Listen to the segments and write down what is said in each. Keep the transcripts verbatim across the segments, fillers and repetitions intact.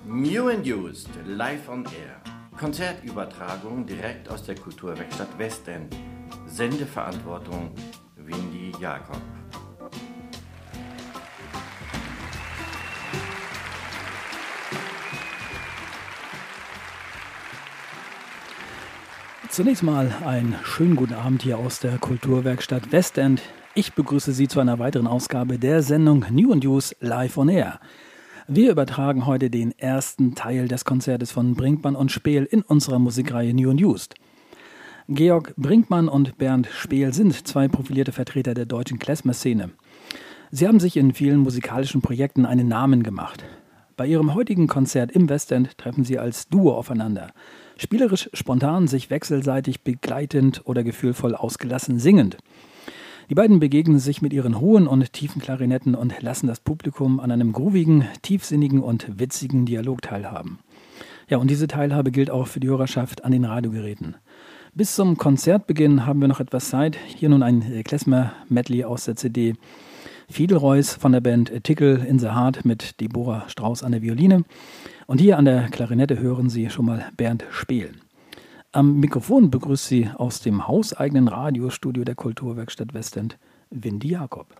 New and Used, live on air. Konzertübertragung direkt aus der Kulturwerkstatt Westend. Sendeverantwortung Windy Jakob. Zunächst mal einen schönen guten Abend hier aus der Kulturwerkstatt Westend. Ich begrüße Sie zu einer weiteren Ausgabe der Sendung New and Used live on air. Wir übertragen heute den ersten Teil des Konzertes von Brinkmann und Speel in unserer Musikreihe New and Used. Georg Brinkmann und Bernd Speel sind zwei profilierte Vertreter der deutschen Klezmer-Szene. Sie haben sich in vielen musikalischen Projekten einen Namen gemacht. Bei ihrem heutigen Konzert im Westend treffen sie als Duo aufeinander. Spielerisch, spontan, sich wechselseitig begleitend oder gefühlvoll ausgelassen singend. Die beiden begegnen sich mit ihren hohen und tiefen Klarinetten und lassen das Publikum an einem groovigen, tiefsinnigen und witzigen Dialog teilhaben. Ja, und diese Teilhabe gilt auch für die Hörerschaft an den Radiogeräten. Bis zum Konzertbeginn haben wir noch etwas Zeit. Hier nun ein Klezmer-Medley aus der C D Fiedelreus von der Band Tickle in the Heart mit Deborah Strauß an der Violine. Und hier an der Klarinette hören Sie schon mal Bernd Speel. Am Mikrofon begrüßt Sie aus dem hauseigenen Radiostudio der Kulturwerkstatt Westend Windy Jakob.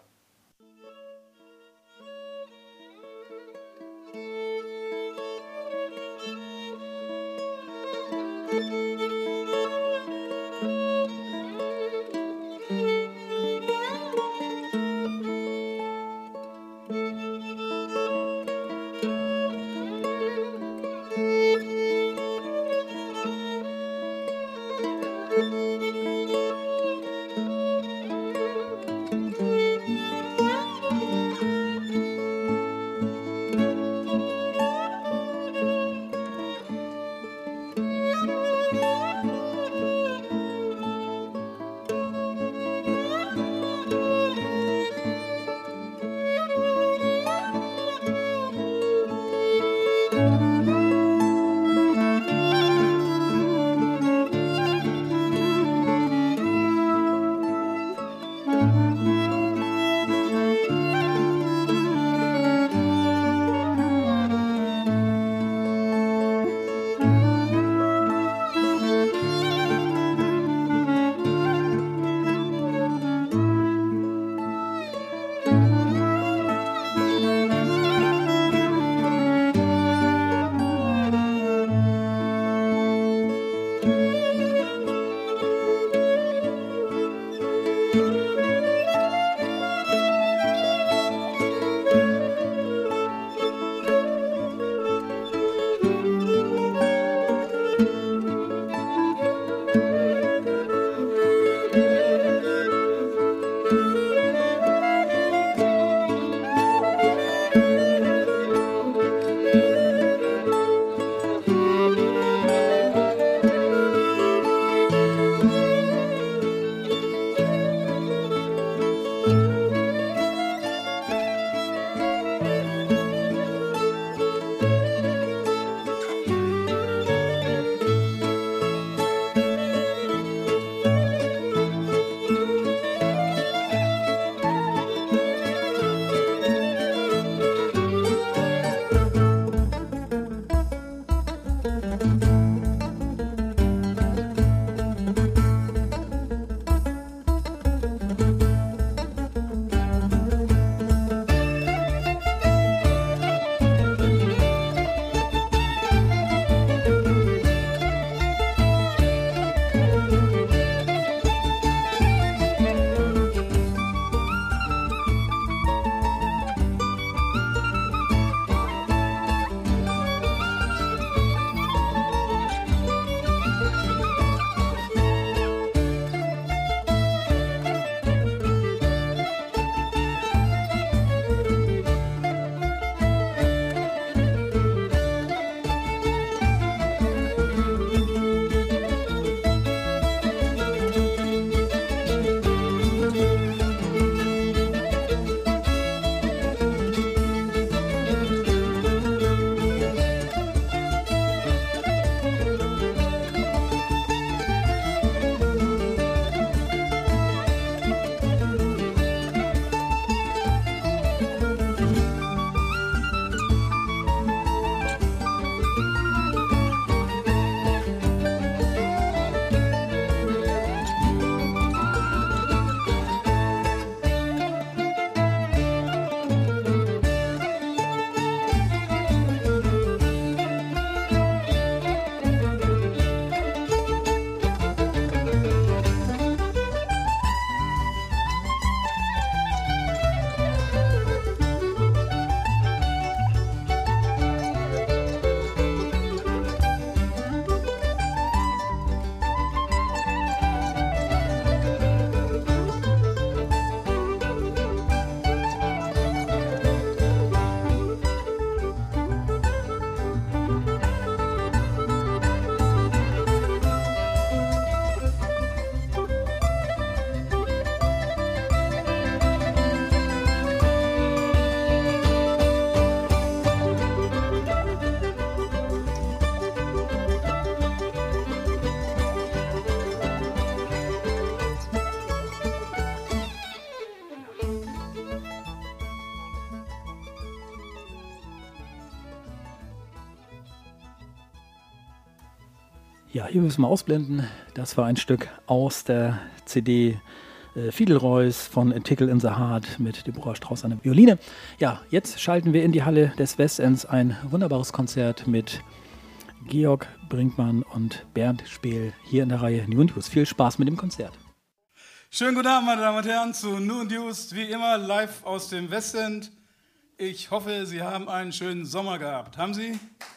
Ja, hier müssen wir ausblenden. Das war ein Stück aus der C D äh, Fiedelreus von A Tickle in the Heart mit Deborah Strauss an der Violine. Ja, jetzt schalten wir in die Halle des Westends ein wunderbares Konzert mit Georg Brinkmann und Bernd Speel hier in der Reihe New News. Viel Spaß mit dem Konzert. Schönen guten Abend, meine Damen und Herren, zu New News, wie immer live aus dem Westend. Ich hoffe, Sie haben einen schönen Sommer gehabt. Haben Sie?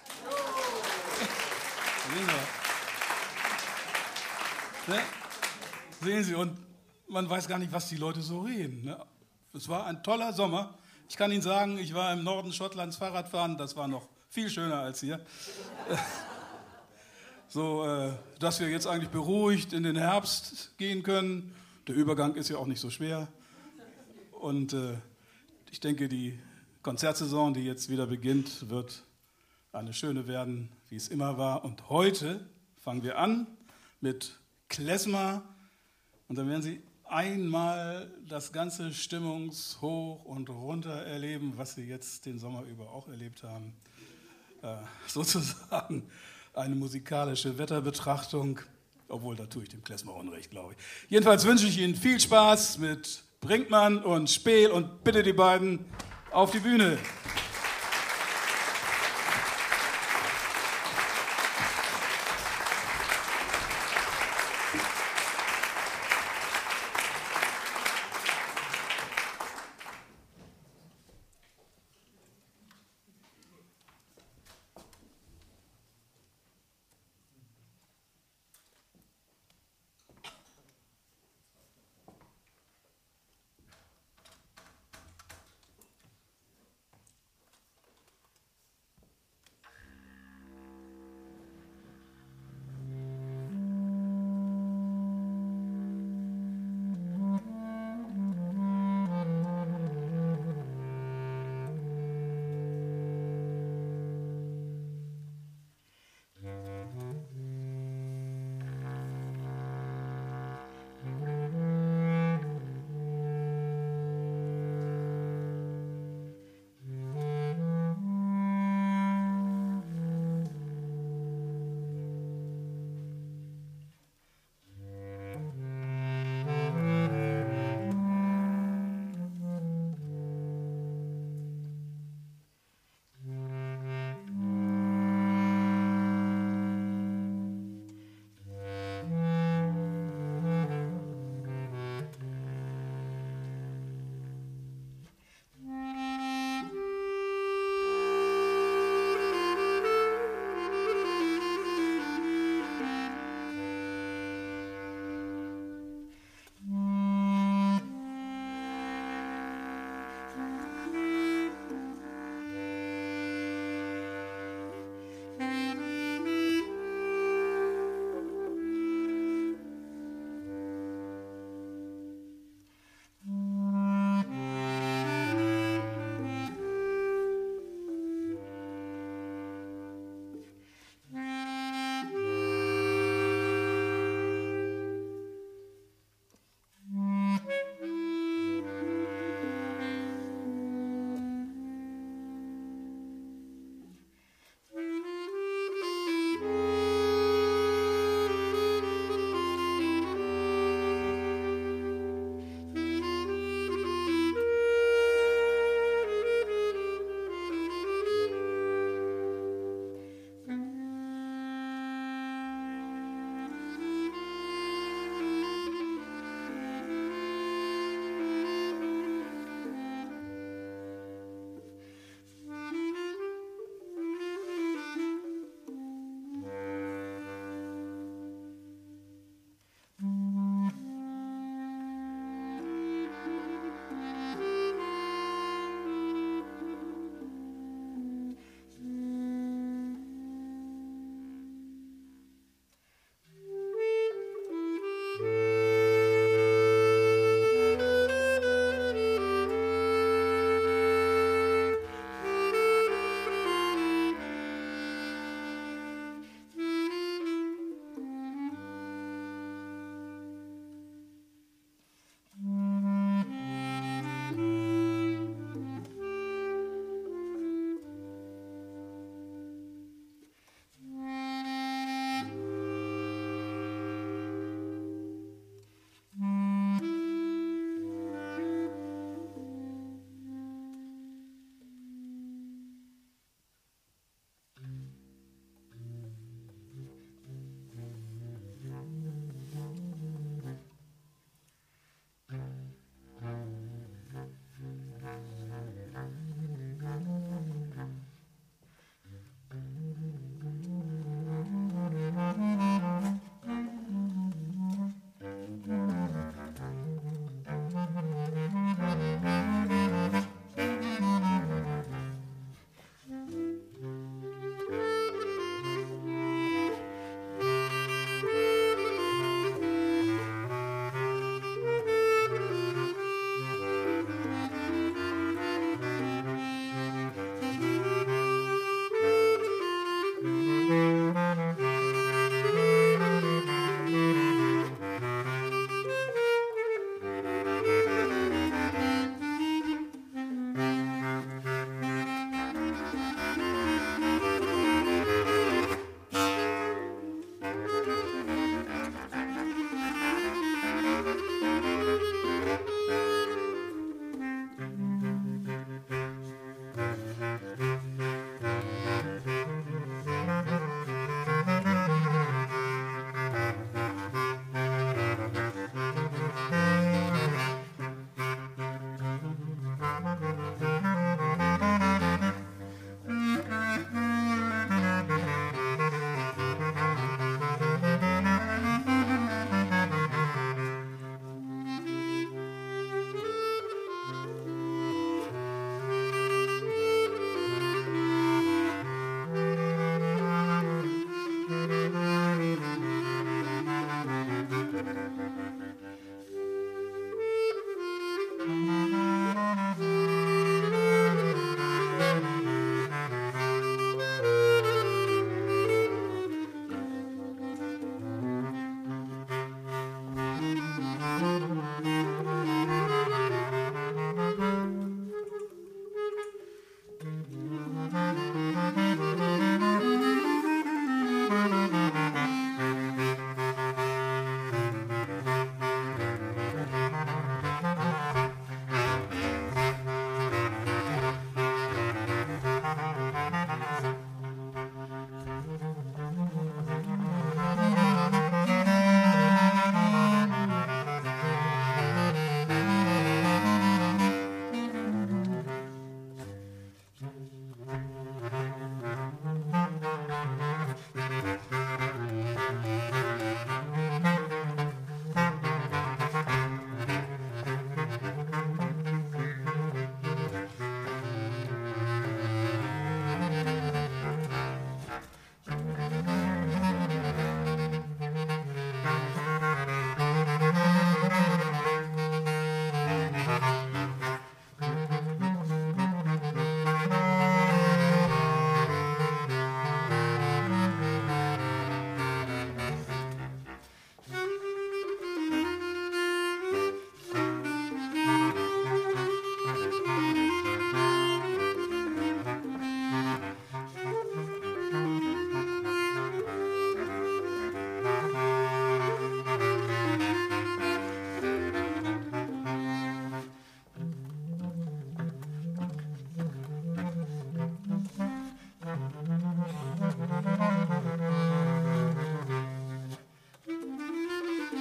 Ne? Sehen Sie, und man weiß gar nicht, was die Leute so reden. Ne? Es war ein toller Sommer. Ich kann Ihnen sagen, ich war im Norden Schottlands Fahrradfahren, das war noch viel schöner als hier. So, äh, dass wir jetzt eigentlich beruhigt in den Herbst gehen können. Der Übergang ist ja auch nicht so schwer. Und äh, ich denke, die Konzertsaison, die jetzt wieder beginnt, wird eine schöne werden, wie es immer war. Und heute fangen wir an mit Klezmer. Und dann werden Sie einmal das ganze Stimmungshoch und runter erleben, was Sie jetzt den Sommer über auch erlebt haben. Äh, sozusagen eine musikalische Wetterbetrachtung, obwohl da tue ich dem Klezmer Unrecht, glaube ich. Jedenfalls wünsche ich Ihnen viel Spaß mit Brinkmann und Speel und bitte die beiden auf die Bühne.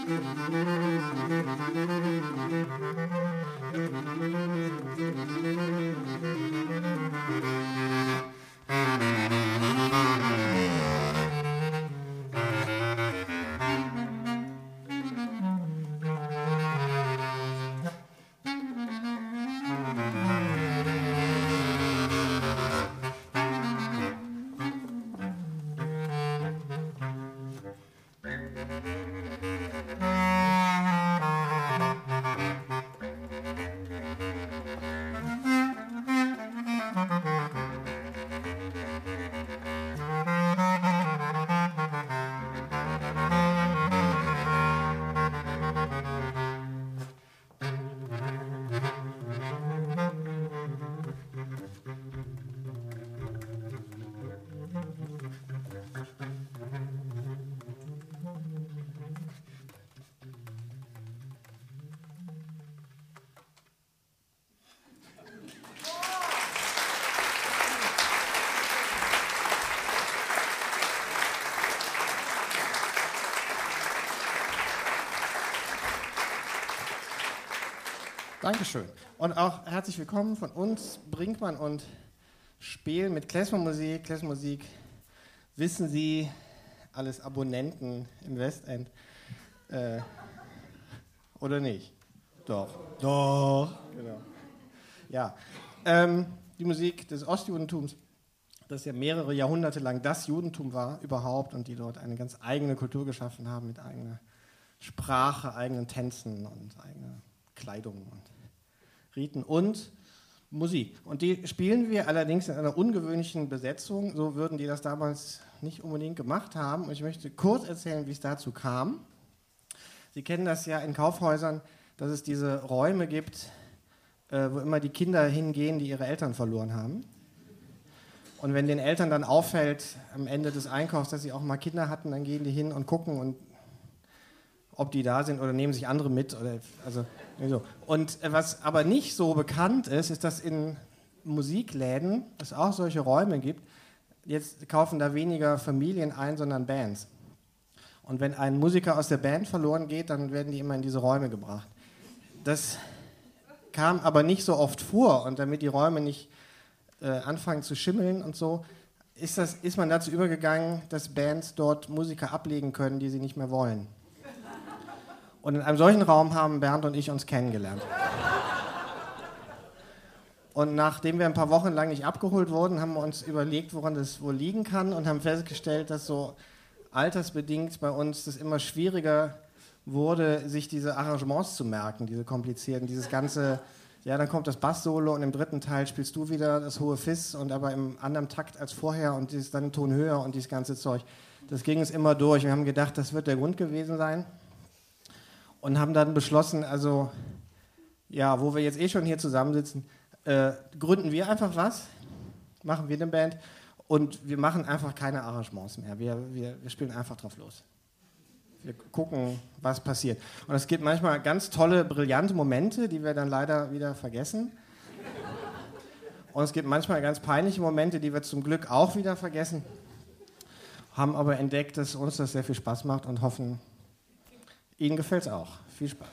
Dankeschön. Und auch herzlich willkommen von uns, Brinkmann und Speel mit Klezmermusik. Klezmermusik, wissen Sie, alles Abonnenten im Westend. Äh, oder nicht? Doch. Doch. Genau. Ja. Ähm, die Musik des Ostjudentums, das ja mehrere Jahrhunderte lang das Judentum war überhaupt und die dort eine ganz eigene Kultur geschaffen haben mit eigener Sprache, eigenen Tänzen und eigener Kleidung und Riten und Musik. Und die spielen wir allerdings in einer ungewöhnlichen Besetzung. So würden die das damals nicht unbedingt gemacht haben. Und ich möchte kurz erzählen, wie es dazu kam. Sie kennen das ja in Kaufhäusern, dass es diese Räume gibt, äh, wo immer die Kinder hingehen, die ihre Eltern verloren haben. Und wenn den Eltern dann auffällt am Ende des Einkaufs, dass sie auch mal Kinder hatten, dann gehen die hin und gucken und ob die da sind oder nehmen sich andere mit. Oder, also, so. Und was aber nicht so bekannt ist, ist, dass in Musikläden es auch solche Räume gibt. Jetzt kaufen da weniger Familien ein, sondern Bands. Und wenn ein Musiker aus der Band verloren geht, dann werden die immer in diese Räume gebracht. Das kam aber nicht so oft vor. Und damit die Räume nicht äh, anfangen zu schimmeln und so, ist, das, ist man dazu übergegangen, dass Bands dort Musiker ablegen können, die sie nicht mehr wollen. Und in einem solchen Raum haben Bernd und ich uns kennengelernt. Und nachdem wir ein paar Wochen lang nicht abgeholt wurden, haben wir uns überlegt, woran das wohl liegen kann und haben festgestellt, dass so altersbedingt bei uns das immer schwieriger wurde, sich diese Arrangements zu merken, diese komplizierten, dieses ganze, ja, dann kommt das Bass-Solo und im dritten Teil spielst du wieder das hohe Fis und aber im anderen Takt als vorher und dieses dann einen Ton höher und dieses ganze Zeug. Das ging uns immer durch. Wir haben gedacht, das wird der Grund gewesen sein. Und haben dann beschlossen, also, ja, wo wir jetzt eh schon hier zusammensitzen, äh, gründen wir einfach was, machen wir eine Band und wir machen einfach keine Arrangements mehr. Wir, wir, wir spielen einfach drauf los. Wir gucken, was passiert. Und es gibt manchmal ganz tolle, brillante Momente, die wir dann leider wieder vergessen. Und es gibt manchmal ganz peinliche Momente, die wir zum Glück auch wieder vergessen. Haben aber entdeckt, dass uns das sehr viel Spaß macht und hoffen, Ihnen gefällt es auch. Viel Spaß.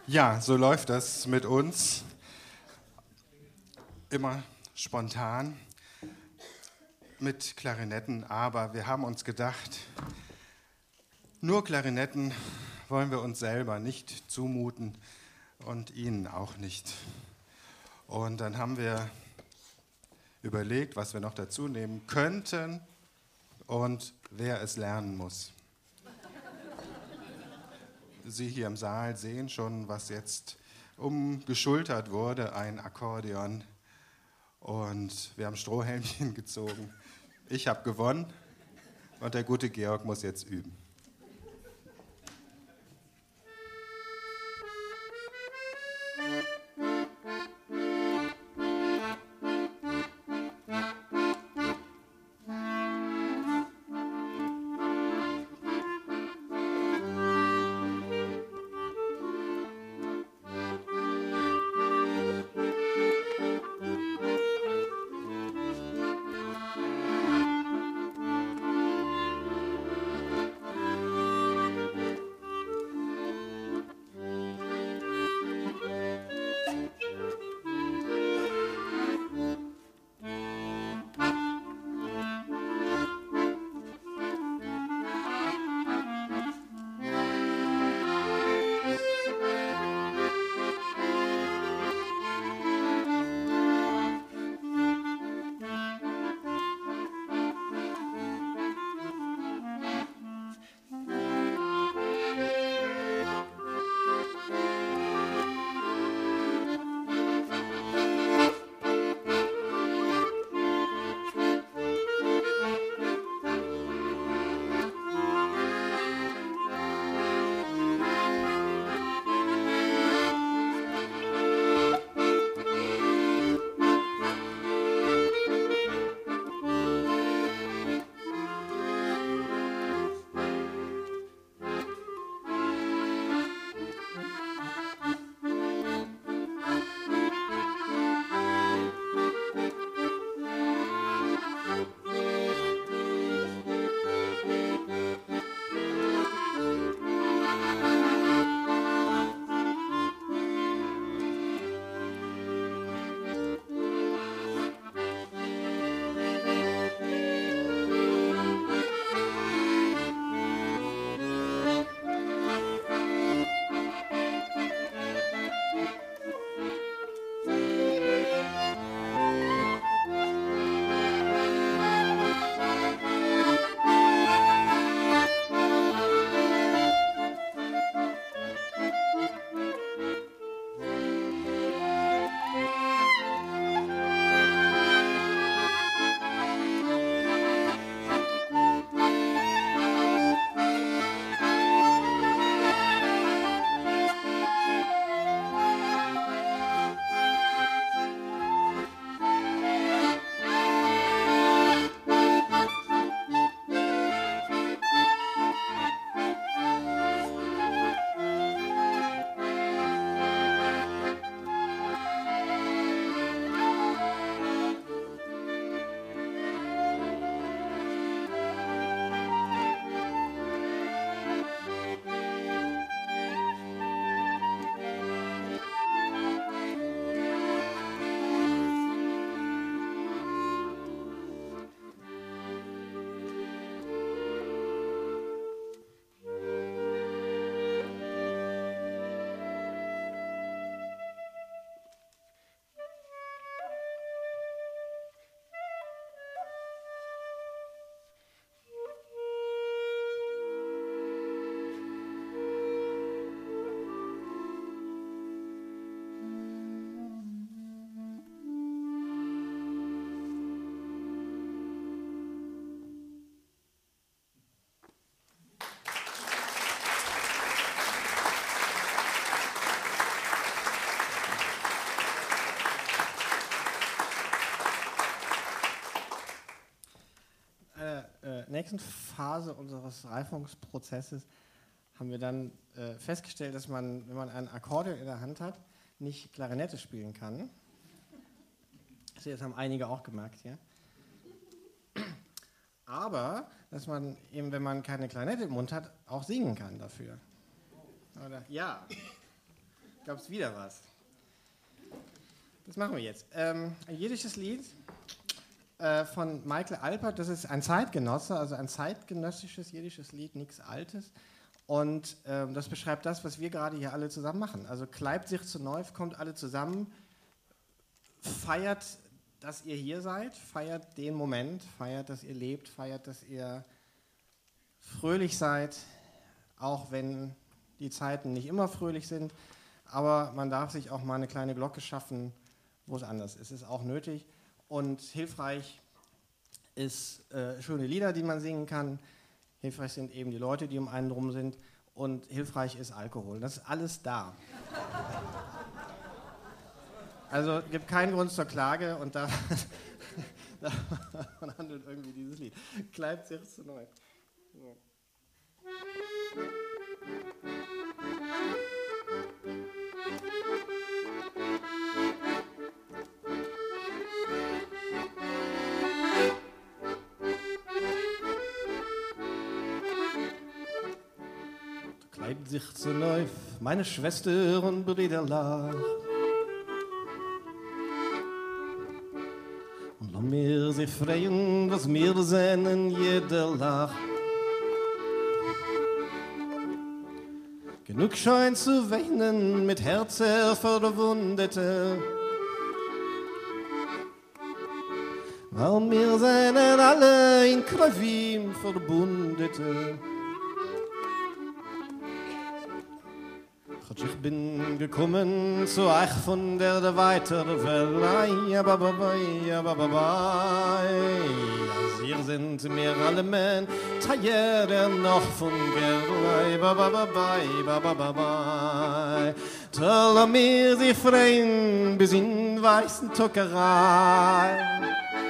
Ja, so läuft das mit uns. Immer spontan mit Klarinetten, aber wir haben uns gedacht, nur Klarinetten wollen wir uns selber nicht zumuten und Ihnen auch nicht. Und dann haben wir überlegt, was wir noch dazu nehmen könnten und wer es lernen muss. Sie hier im Saal sehen schon, was jetzt umgeschultert wurde, ein Akkordeon. Und wir haben Strohhelmchen gezogen. Ich habe gewonnen und der gute Georg muss jetzt üben. nächsten Phase unseres Reifungsprozesses haben wir dann äh, festgestellt, dass man, wenn man ein Akkordeon in der Hand hat, nicht Klarinette spielen kann. Das haben einige auch gemerkt, ja. Aber, dass man eben, wenn man keine Klarinette im Mund hat, auch singen kann dafür. Oder? Ja. gab es wieder was. Das machen wir jetzt. Ähm, ein jiddisches Lied äh, von Michael Alpert, das ist ein Zeitgenosse, also ein zeitgenössisches jiddisches Lied, nichts Altes. Und ähm, das beschreibt das, was wir gerade hier alle zusammen machen. Also kleibt sich zu neu, kommt alle zusammen, feiert, dass ihr hier seid, feiert den Moment, feiert, dass ihr lebt, feiert, dass ihr fröhlich seid, auch wenn die Zeiten nicht immer fröhlich sind. Aber man darf sich auch mal eine kleine Glocke schaffen, wo es anders ist. Es ist auch nötig und hilfreich ist äh, schöne Lieder, die man singen kann. Hilfreich sind eben die Leute, die um einen drum sind. Und hilfreich ist Alkohol. Das ist alles da. Also es gibt keinen Grund zur Klage und da, davon handelt irgendwie dieses Lied. Kleibt sich zu neu. So. Kleibt sich zu neu, meine Schwester und Brüderlach. Und lass mir sich freuen, was mir sehnen jeder Lach. Genug scheint zu weinen mit Herzen Verwundete, weil wir sehnen alle in Kravim Verbundete. Ich bin gekommen zu euch von der, der weiteren Welt. Ja, ba, ba, ba, ja, ba, ba, ba. Ja, ihr sind mir alle Männer, Teiere noch von Gerlei. Ba, ba, ba, ba, ba, ba, ba, ba. Toll mir sie freien bis in weißen Tockerei.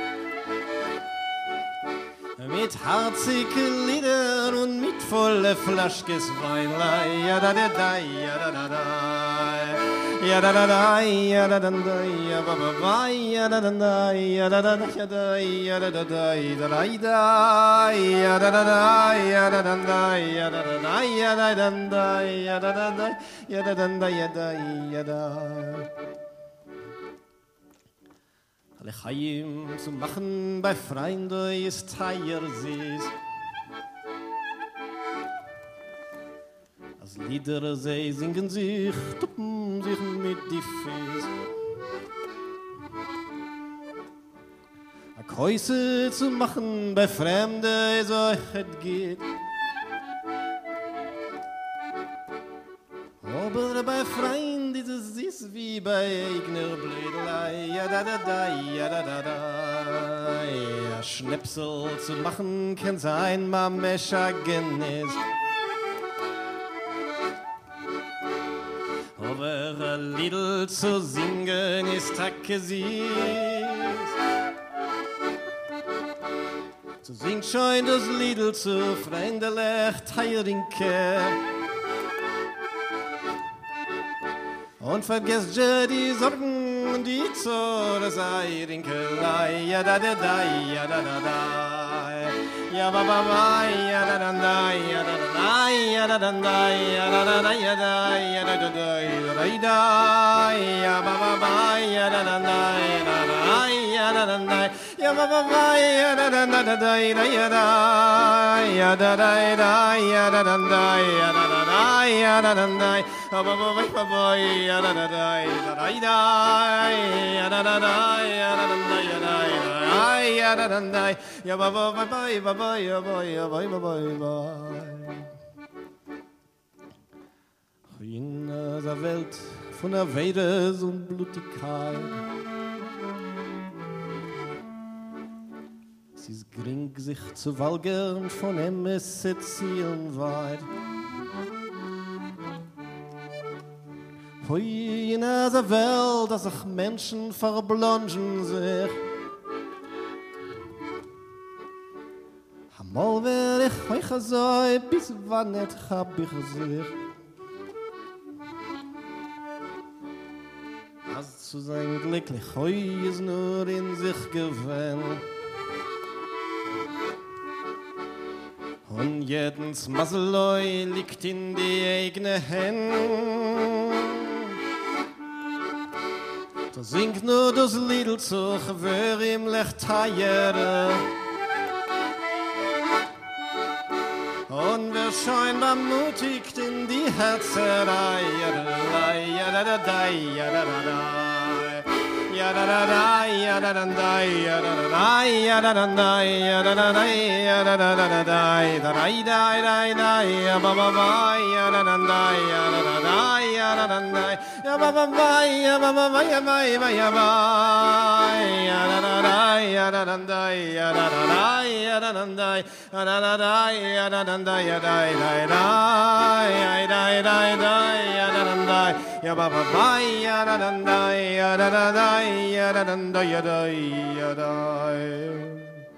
Mit harzigen Liedern und mit volle Flaschkes Wein. Ja da da da, ja da da da, ja da da da, ja da da da, ja ba ba ba, ja da da da, ja da da da, ja da ja da da da, da da da, ja da da da, ja da da da, ja da da da, ja da da da, ja da da da, ja da da da, ja da ja da. Alle Chaim zu machen bei Freunden ist teuer süß. Als Lieder sie singen sich, tuppen sich mit die Füße. A Käuse zu machen bei Fremden ist euch et geht. Aber bei Freunden ist es süß wie bei eigener Blödelei. Ja da da da, ja da da da. Ja, Schnäpsel zu machen kann sein, ma Mescha genießt. Aber ein Liedl zu singen ist hacke süß. Zu singen scheint das Liedl zu freundlich teirinke. Und vergesst je die Sorgen und die Zore sei Rinkelei. Ja da da da, ja da da da. Ja ba ba ba, ja da da da, ja da da da, ja da da da, ja da da da, ja da, ja da da da, ja da da, ja ba ba ba, ja da da da, ja da da, ja da da da, ja ba ba ba, ja da da da da, ja da, ja da da da, ja da da da, ja da da da, ja da da da, ba ba ba ba ba, ja da da da, ja da da, ja da da da, ja da da da, ja da ja da da da, ja ba ba ba ba ba, ja ba ja ba ba ba. In der Welt von der Weide und Blutigkeit. Sie ist gering sich zu walgern von Emesse zielen weit. Hoi in der Welt, dass sich Menschen verblongen sich. Mal wär ich euch so, bis wann nicht hab ich sich. Als zu sein glücklich, heu ist nur in sich gewöhnt. Und jedens Maseloi liegt in die eigene Hände. Da singt nur das Liedl zu, wer ihm lecht heiere. Und wer scheinbar mutigt in die Herzerei. Ja da da ja da da ja da da. Ya da da da ya da da da ya da da da ya da da da ya da da da ya da da da da da da da da ya ba ba ba ya da da da ya da da da ya da da da ya ba ba ba ya ba ba ba ya ba ya ya ba ya da da da ya da da da ya da da da ya da da da ya da da da ya da da da ya da da da ya da da da ya da da da ya ba ba ba ya da da da ya da da da ya da da ya da ya da.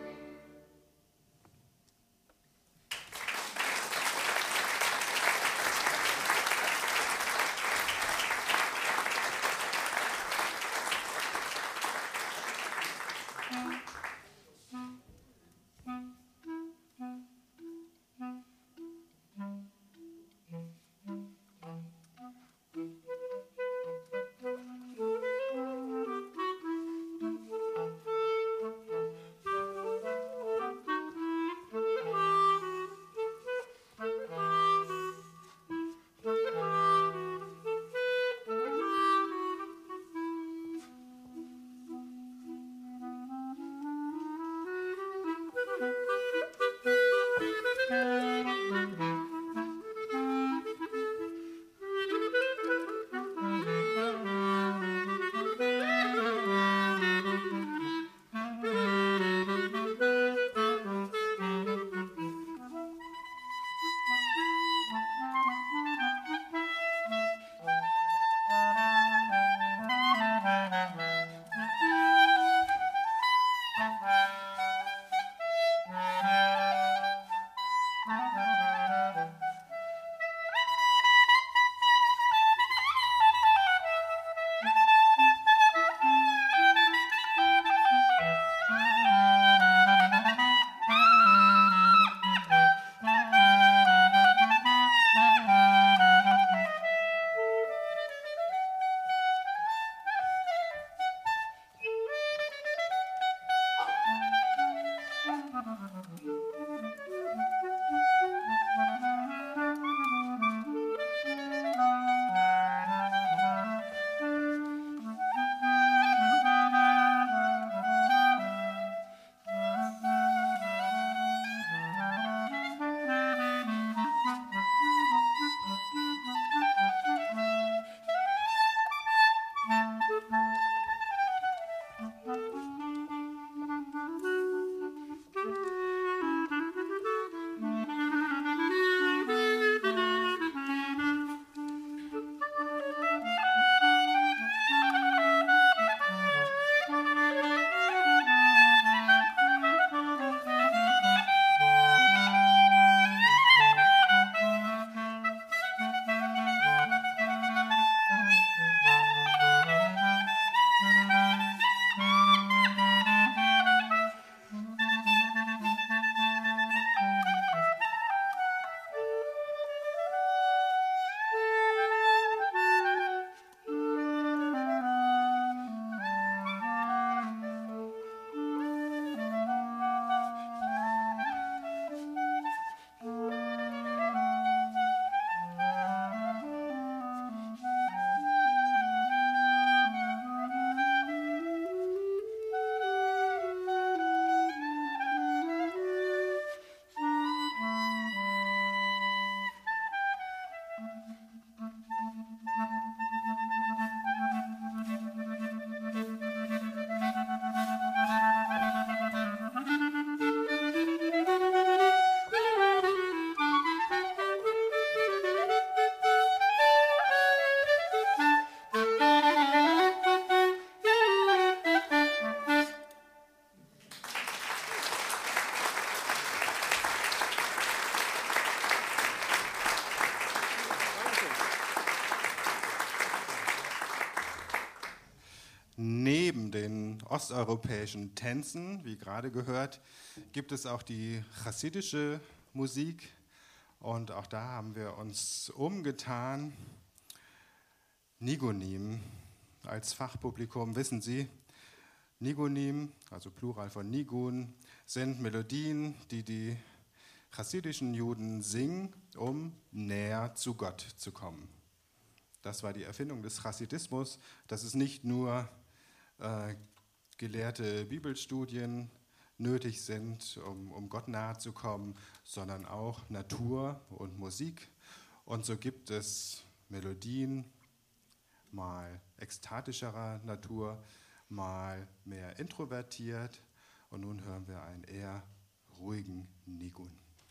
Neben den osteuropäischen Tänzen, wie gerade gehört, gibt es auch die chassidische Musik. Und auch da haben wir uns umgetan. Nigonim, als Fachpublikum wissen Sie, Nigunim, also Plural von Nigun, sind Melodien, die die chassidischen Juden singen, um näher zu Gott zu kommen. Das war die Erfindung des Chassidismus, dass es nicht nur äh, gelehrte Bibelstudien nötig sind, um, um Gott nahe zu kommen, sondern auch Natur und Musik. Und so gibt es Melodien, mal ekstatischerer Natur, mal mehr introvertiert. Und nun hören wir einen eher ruhigen Nigun.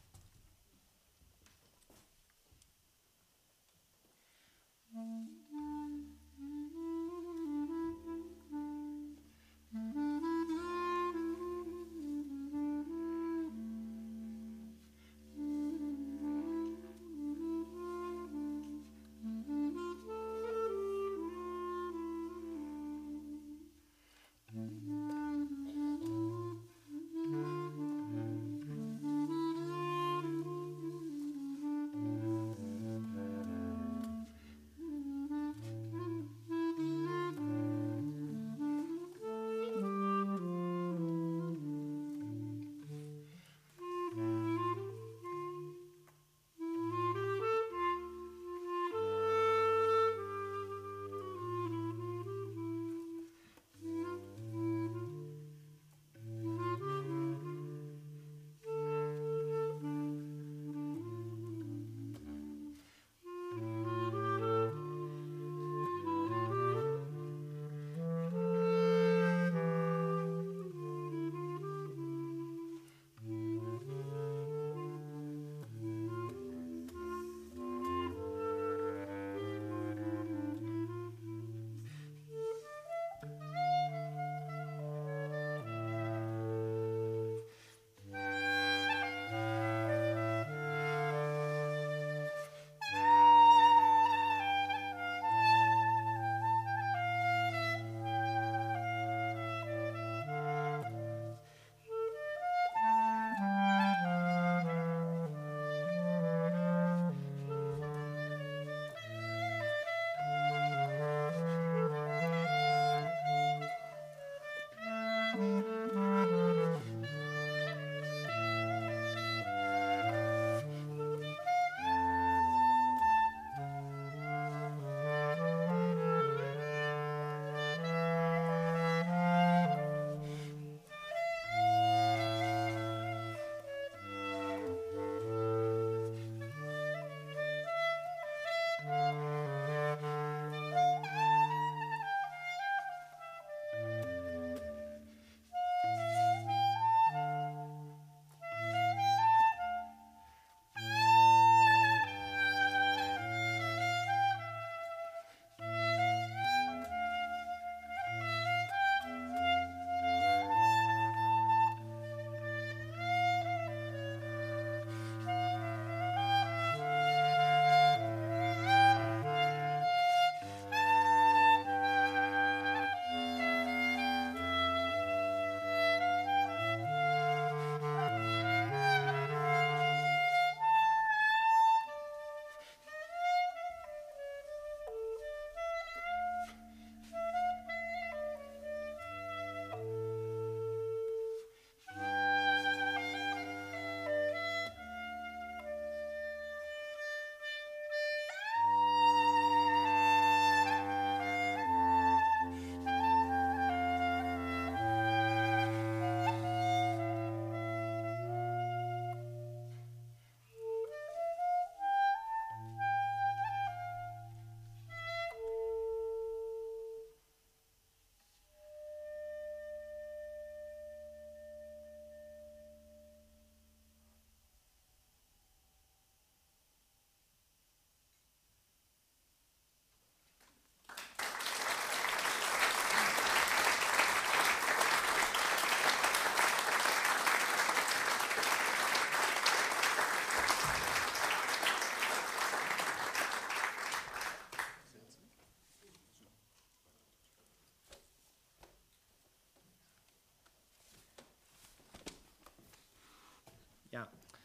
Ja.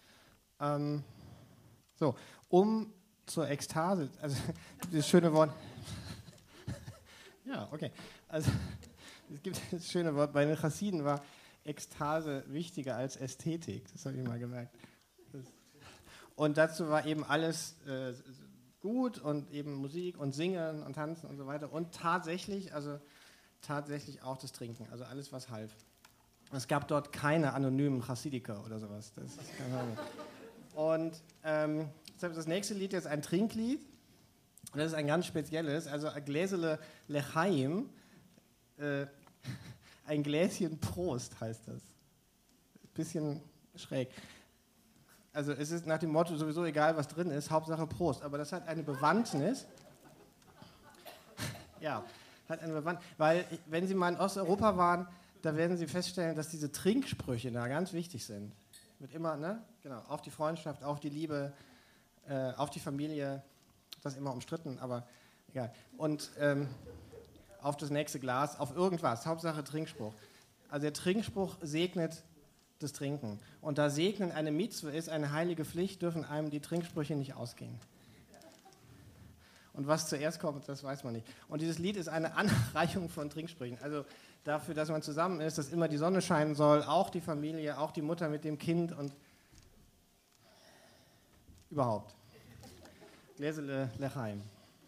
Ähm, so, um zur Ekstase, also das schöne Wort. Ja, Ja, okay. Also es gibt das schöne Wort, bei den Chassiden war Ekstase wichtiger als Ästhetik, das habe ich mal gemerkt. Das und dazu war eben alles äh, gut und eben Musik und Singen und Tanzen und so weiter und tatsächlich, also tatsächlich auch das Trinken, also alles, was half. Es gab dort keine anonymen Chassidiker oder sowas. Das ist keine Ahnung. Und ähm, das nächste Lied ist ein Trinklied. Und das ist ein ganz spezielles, also ein Gläsele Lechaim, äh, ein Gläschen Prost heißt das. Bisschen schräg. Also es ist nach dem Motto sowieso egal, was drin ist, Hauptsache Prost. Aber das hat eine Bewandtnis. Ja, hat eine Bewandtnis. Weil, wenn Sie mal in Osteuropa waren, da werden Sie feststellen, dass diese Trinksprüche da ganz wichtig sind. Wird immer, ne? Genau, auf die Freundschaft, auf die Liebe, äh, auf die Familie. Das ist immer umstritten, aber egal. Und ähm, auf das nächste Glas, auf irgendwas. Hauptsache Trinkspruch. Also der Trinkspruch segnet das Trinken. Und da Segnen eine Mitzwe ist, eine heilige Pflicht, dürfen einem die Trinksprüche nicht ausgehen. Und was zuerst kommt, das weiß man nicht. Und dieses Lied ist eine Anreichung von Trinksprüchen. Also dafür, dass man zusammen ist, dass immer die Sonne scheinen soll, auch die Familie, auch die Mutter mit dem Kind und überhaupt. Gläsele Lechaim.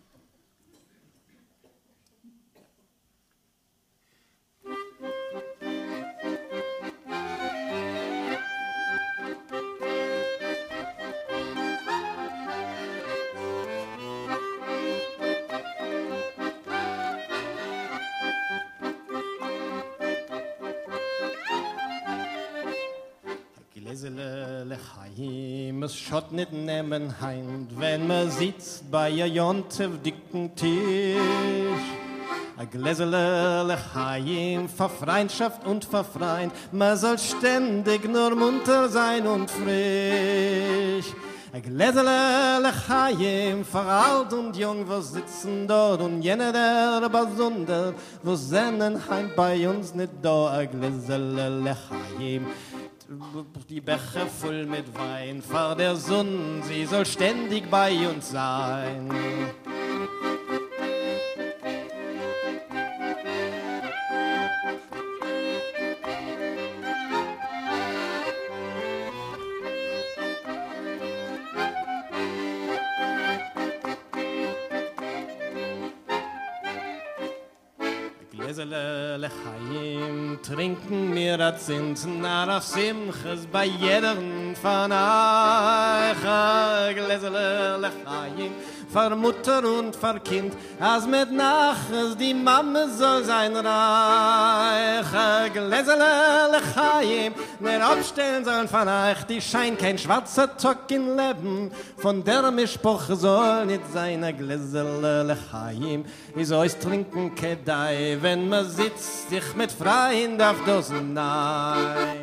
Gläsele Lechaim, es schott nicht nehmen heint, wenn man sitzt bei a Jontef dicken Tisch. A Gläsele Lechaim, für Freundschaft und für Freund, man soll ständig nur munter sein und frisch. A Gläsele Lechaim, für alt und jung, wo sitzen dort und jene der Besonder, wo sennen heim bei uns nicht da. A Gläsele Lechaim, die Becher voll mit Wein, vor der Sonne, sie soll ständig bei uns sein. Gläsele Lechaim, trinken mir a Zins, nar auf Simches bei jedern von euch. Gläsele Lechaim, für Mutter und für Kind, als mit Naches die Mama soll sein reich. Gläsele Lechaim, ner abstellen sollen von euch, die scheint kein schwarzer Tock in Leben, von der Mischpoche soll nicht sein. Gläsele Lechaim, wie soll's trinken kedai, wenn man sitzt, sich mit Freien darf das nein.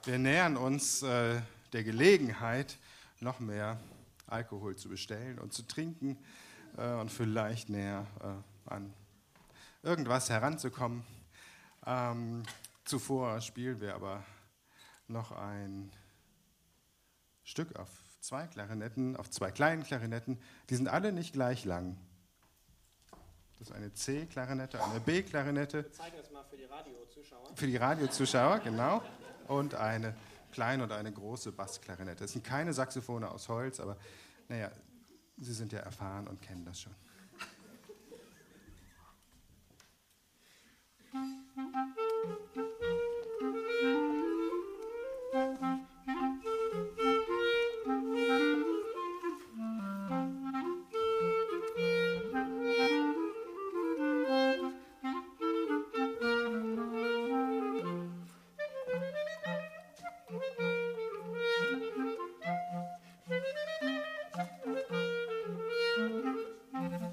wir nähern uns äh, der Gelegenheit, noch mehr Alkohol zu bestellen und zu trinken äh, und vielleicht näher äh, an irgendwas heranzukommen. Ähm, zuvor spielen wir aber noch ein Stück auf zwei Klarinetten, auf zwei kleinen Klarinetten. Die sind alle nicht gleich lang. Das ist eine C-Klarinette, eine B-Klarinette. Wir zeigen es mal für die Radiozuschauer. Für die Radiozuschauer, genau. Und eine kleine und eine große Bassklarinette. Es sind keine Saxophone aus Holz, aber naja, Sie sind ja erfahren und kennen das schon. Thank you.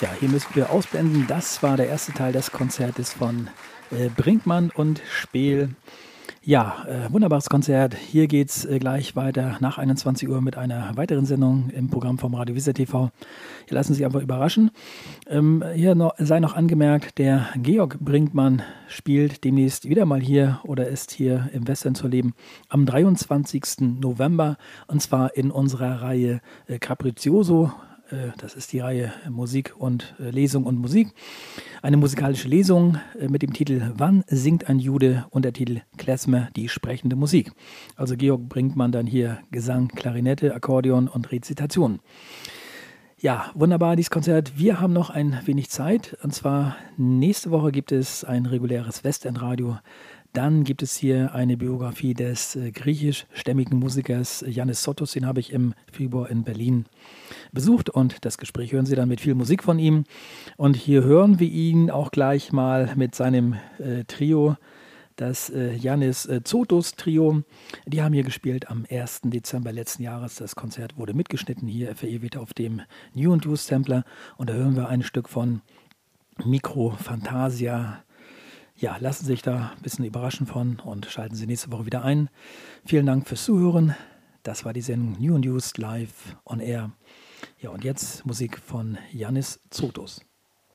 Ja, hier müssen wir ausblenden. Das war der erste Teil des Konzertes von äh, Brinkmann und Speel. Ja, äh, wunderbares Konzert. Hier geht's äh, gleich weiter nach einundzwanzig Uhr mit einer weiteren Sendung im Programm vom Radio Wiesler T V. Hier lassen Sie sich einfach überraschen. Ähm, hier noch, sei noch angemerkt, der Georg Brinkmann spielt demnächst wieder mal hier oder ist hier im Westend zu leben am dreiundzwanzigsten November und zwar in unserer Reihe äh, Capriccioso. Das ist die Reihe Musik und äh, Lesung und Musik. Eine musikalische Lesung äh, mit dem Titel Wann singt ein Jude und der Titel Klezmer, die sprechende Musik. Also Georg Brinkmann dann hier Gesang, Klarinette, Akkordeon und Rezitation. Ja, wunderbar dieses Konzert. Wir haben noch ein wenig Zeit und zwar nächste Woche gibt es ein reguläres Westendradio. Dann gibt es hier eine Biografie des äh, griechischstämmigen Musikers Yannis Sotos, den habe ich im Februar in Berlin besucht und das Gespräch hören Sie dann mit viel Musik von ihm. Und hier hören wir ihn auch gleich mal mit seinem äh, Trio, das äh, Yannis äh, Zotos Trio. Die haben hier gespielt am ersten Dezember letzten Jahres. Das Konzert wurde mitgeschnitten hier verewigt auf dem New and Used Sampler und da hören wir ein Stück von Micro Fantasia. Ja, lassen Sie sich da ein bisschen überraschen von und schalten Sie nächste Woche wieder ein. Vielen Dank fürs Zuhören. Das war die Sendung New and Used live on air. Ja, und jetzt Musik von Yannis Zotos.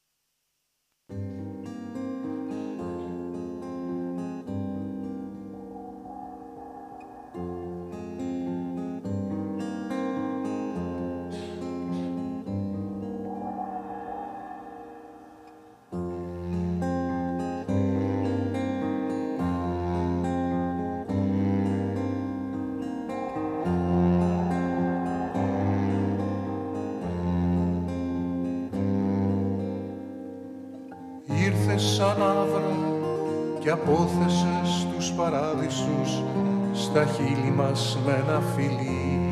Σαν άβρα και απόθεσες τους παράδεισους στα χείλη μας με ένα φιλί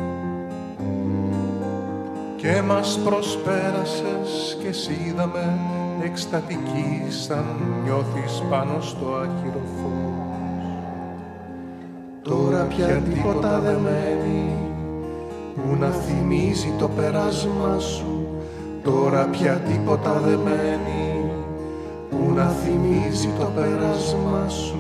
και μας προσπέρασες και σ' είδαμε εκστατική σαν νιώθεις πάνω στο άχυρο φως. Τώρα πια τίποτα δεν μένει που να θυμίζει το πέρασμα σου. Τώρα πια τίποτα δεν μένει που να θυμίζει το πέρασμα σου.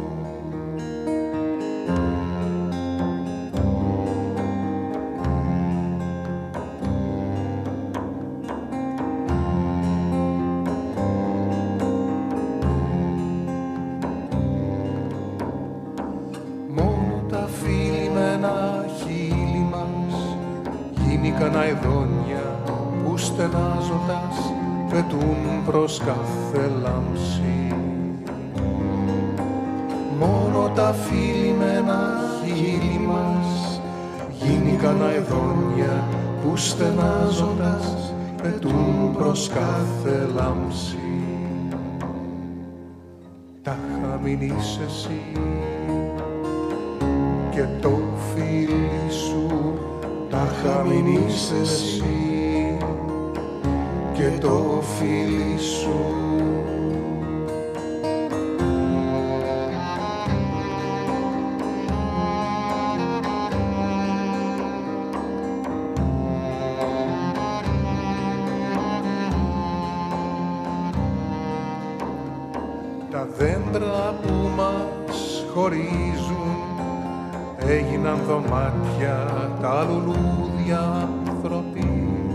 Μόνο τα φιλημένα χείλη μας γίνηκαν αηδόνια που στενάζοντας πετούν προς κάθε λάμψη. Μόνο τα φιλημένα χείλη μας γίνηκαν αηδόνια που στενάζοντας πετούν προς κάθε λάμψη. Τα χαμηνείς εσύ και το φίλι σου, τα χαμηνείς εσύ και το φίλι σου. Τα δέντρα που μας χωρίζουν έγιναν δωμάτια, τα λουλούδια άνθρωποι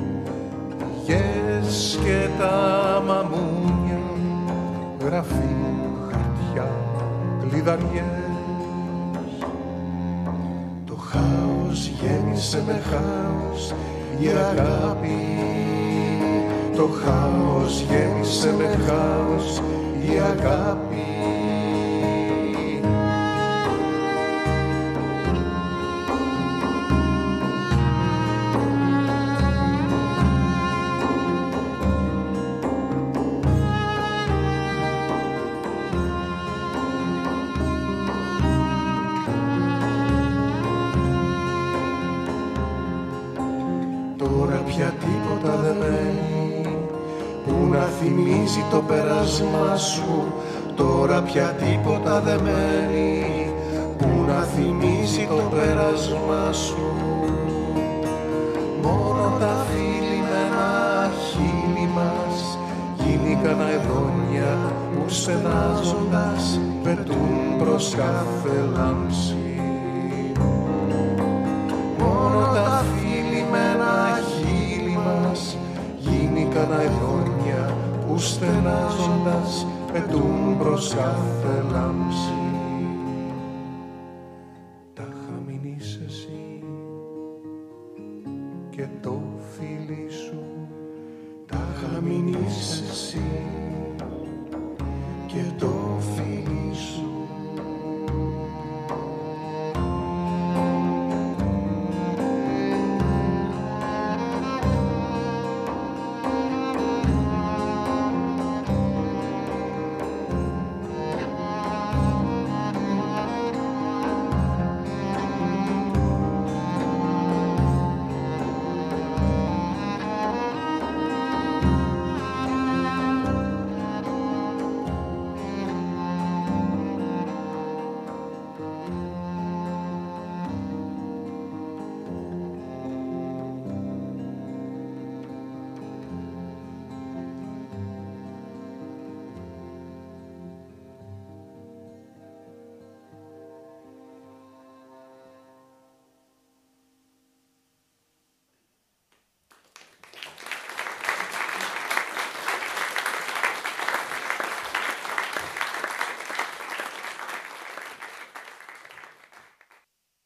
και τα μαμούνια, γραφεία, χαρτιά, κλειδαριές. Το χάος γέμισε με χάος η αγάπη. Το χάος γέμισε με χάος η αγάπη. Θυμίζει το πέρασμα σου, τώρα πια τίποτα δεν μένει που να θυμίζει το πέρασμα σου. Μόνο τα φιλημένα χείλη κανα εδόνια που στενάζοντας πετούν προς κάθε λάμψη. Μόνο τα φιλημένα χείλη μας γίνει κανα εδόνια που στενάζοντας πετούν προς κάθε λάμψη.